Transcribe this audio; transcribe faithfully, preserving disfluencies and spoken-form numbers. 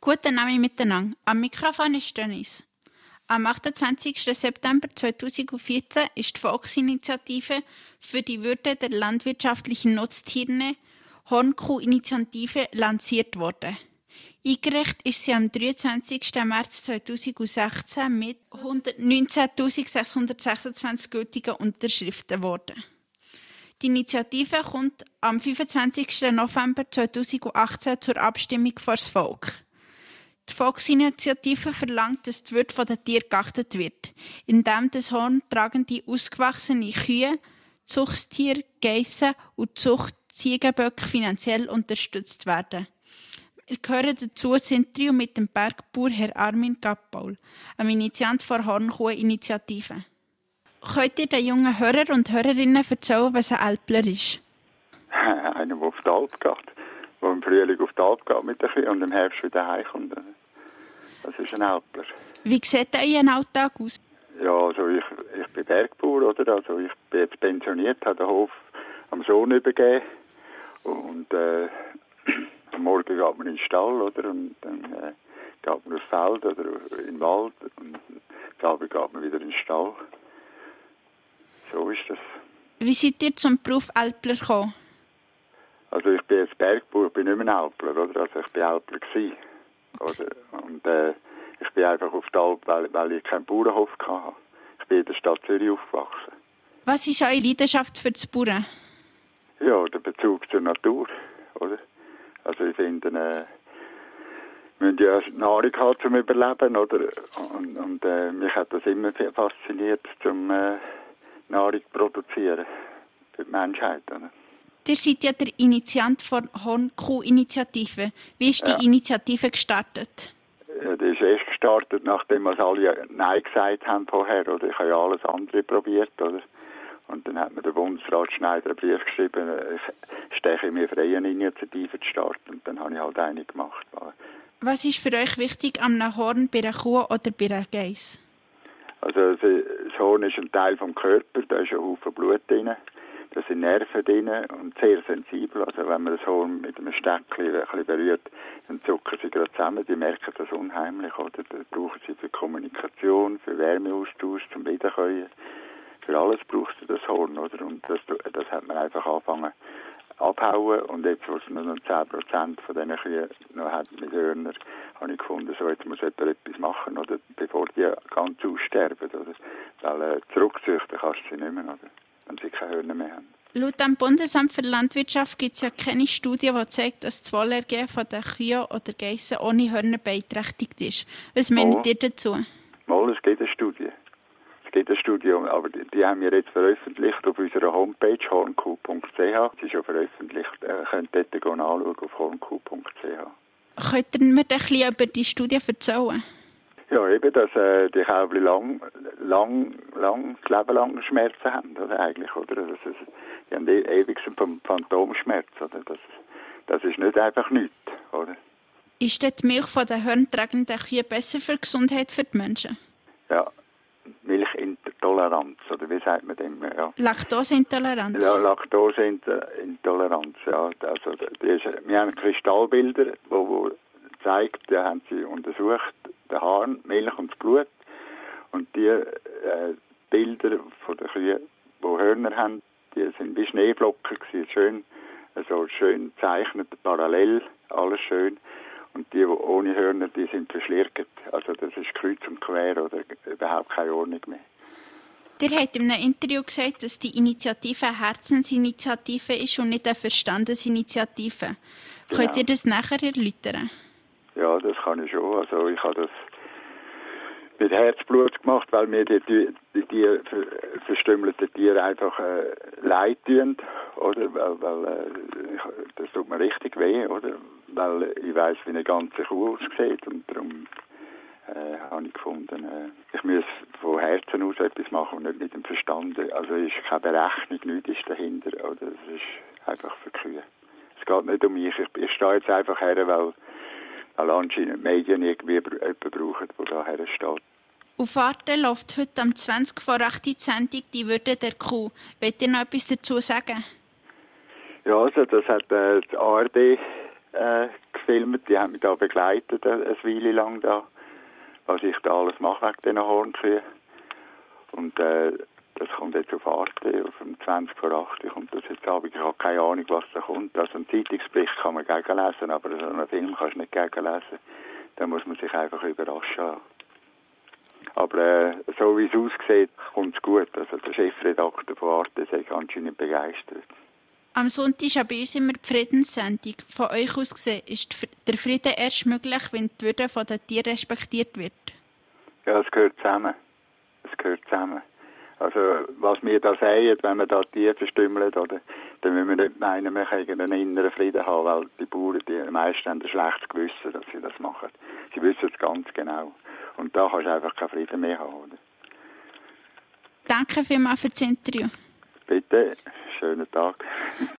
Guten Abend miteinander. Am Mikrofon ist Denise. Am achtundzwanzigsten September zweitausendvierzehn ist die Volksinitiative für die Würde der landwirtschaftlichen Nutztiere Hornkuh-Initiative lanciert worden. Eingereicht ist sie am dreiundzwanzigsten März zweitausendsechzehn mit hundertneunzehntausendsechshundertsechsundzwanzig gültigen Unterschriften worden. Die Initiative kommt am fünfundzwanzigsten November zweitausendachtzehn zur Abstimmung vor das Volk. Die Volksinitiative verlangt, dass die Würde der Tiere geachtet wird, indem das horntragende, ausgewachsene Kühe, Zuchttiere, Geissen und Zuchtziegenböcke finanziell unterstützt werden. Wir gehören dazu das Trio mit dem Bergbauer Herr Armin Gappaul, einem Initiant der Hornkuh-Initiative. Könnt ihr den jungen Hörer und Hörerinnen erzählen, was ein Älpler ist? Einer, der auf die Alp geht, der im Frühling auf die Alp geht mit den Kühen und im Herbst wieder heimkommt. Das ist ein Älpler. Wie sieht euer Alltag aus? Ja, also ich, ich bin Bergbauer, oder? Also ich bin jetzt pensioniert, habe den Hof am Sohn übergeben. Und äh, am Morgen geht man in den Stall, oder? Und dann äh, geht man aufs Feld oder in den Wald. Und am Abend geht man wieder in den Stall. So ist das. Wie seid ihr zum Beruf Älpler gekommen? Also ich bin jetzt Bergbauer, ich bin nicht mehr Älpler, oder? Also ich bin Älpler gewesen, oder? Und äh, ich bin einfach auf die Alp, weil, weil ich keinen Bauernhof hatte. Ich bin in der Stadt Zürich aufgewachsen. Was ist eure Leidenschaft für das Bauern? Ja, der Bezug zur Natur, oder? Also ich finde, äh, wir müssen ja Nahrung haben zum Überleben, oder? Und, und äh, mich hat das immer fasziniert, zum äh, Nahrung produzieren für die Menschheit, oder? Ihr seid ja der Initiant der Hornkuh-Initiative. Wie ist die ja. Initiative gestartet? Ja, die ist erst gestartet, nachdem wir alle Nein gesagt haben vorher. Oder? Ich habe ja alles andere probiert. Oder? Und dann hat mir der Bundesrat Schneider einen Brief geschrieben, ich steche mir freie Initiative zu starten. Und dann habe ich halt eine gemacht. Was ist für euch wichtig am Horn bei einer Kuh oder bei einer Geiss? Also das Horn ist ein Teil des Körpers, da ist ein Haufen Blut drin. Da sind Nerven drin und sehr sensibel. Also wenn man das Horn mit einem Steckchen ein bisschen berührt, dann zucken sie gerade zusammen. Die merken das unheimlich. Oder? Das brauchen sie für Kommunikation, für Wärmeaustausch, zum Wiederkäuen. Für alles braucht sie das Horn. Oder? Und das, das hat man einfach angefangen abhauen. Und jetzt, wo es nur noch zehn Prozent von diesen Kühen noch hat mit Hörnern, habe ich gefunden, so jetzt muss jemand etwas machen, oder? Bevor die ganz aussterben. Oder? Weil äh, zurückzüchten kannst du sie nicht mehr. Oder? Wenn sie keine Hörner mehr haben. Laut dem Bundesamt für Landwirtschaft gibt es ja keine Studie, die zeigt, dass das Wohlergehen von den Kühen oder Geissen ohne Hörner beeinträchtigt ist. Was meint ihr dazu? Mal, es gibt eine Studie. Es gibt eine Studie, aber die, die haben wir jetzt veröffentlicht auf unserer Homepage hornkuh punkt c h. Sie ist schon veröffentlicht. Ihr könnt dort anschauen auf hornkuh punkt c h. Könnt ihr mir ein bisschen über die Studie erzählen? Ja, eben, dass äh, die Kälbchen lang, lang, lang, das Leben lang Schmerzen haben, oder eigentlich, oder? Das ist, die haben e- ewig einen Phantomschmerz, oder? Das, das ist nicht einfach nichts, oder? Ist die Milch von den hörntragenden Kühen besser für die Gesundheit für die Menschen? Ja, Milchintoleranz, oder wie sagt man dem? Ja. Laktoseintoleranz? Ja, Laktoseintoleranz, ja. Also, die ist, wir haben Kristallbilder, wo, wo zeigt, da haben sie untersucht, den Hahn, Milch und das Blut. Und die äh, Bilder von den Kühen, die Hörner haben, die sind wie Schneeflocken gewesen, schön, also schön gezeichnet, parallel, alles schön. Und die, die ohne Hörner, die sind verschlirrt. Also das ist kreuz und quer oder überhaupt keine Ordnung mehr. Ihr habt in einem Interview gesagt, dass die Initiative eine Herzensinitiative ist und nicht eine Verstandesinitiative. Genau. Könnt ihr das nachher erläutern? Ja, das kann ich schon. Also ich habe das mit Herzblut gemacht, weil mir die, die, die, die verstümmelten Tiere einfach äh, leid tun, oder? Weil, weil äh, das tut mir richtig weh, oder? Weil ich weiss, wie eine ganze Kuh aussieht und darum äh, habe ich gefunden, äh, ich muss von Herzen aus etwas machen und nicht mit dem Verstand. Also es ist keine Berechnung, nichts ist dahinter, oder? Es ist einfach für Kühe. Es geht nicht um mich. Ich, ich stehe jetzt einfach her, weil weil anscheinend die Medien irgendwie jemanden brauchen, der da her steht. Auf Arte läuft heute am zwanzig vor acht die Sendung «Die Würde der Kuh». Wollt ihr noch etwas dazu sagen? Ja, also das hat äh, die A R D äh, gefilmt, die haben mich da begleitet, eine Weile lang da, was ich da alles mache wegen diesen Hornkühen. Und äh, das kommt jetzt auf Arte, auf dem zwanzig vor acht kommt das jetzt ab. Ich habe keine Ahnung, was da kommt. Also einen Zeitungsbericht kann man gegenlesen, aber so einen Film kannst du nicht gegenlesen. Da muss man sich einfach überraschen. Aber äh, so wie es aussieht, kommt es gut. Also der Chefredakteur von Arte ist anscheinend begeistert. Am Sonntag ist ja bei uns immer die Friedenssendung. Von euch aus gesehen ist der Frieden erst möglich, wenn die Würde der Tiere respektiert wird. Ja, es gehört zusammen. Es gehört zusammen. Also was wir da sagen, wenn wir da Tiere verstümmeln, oder, dann müssen wir nicht meinen, wir können einen inneren Frieden haben, weil die Bauern, die meisten haben ein schlechtes Gewissen, dass sie das machen. Sie wissen es ganz genau. Und da kannst du einfach keinen Frieden mehr haben. Oder? Danke vielmals für das Interview. Bitte, schönen Tag.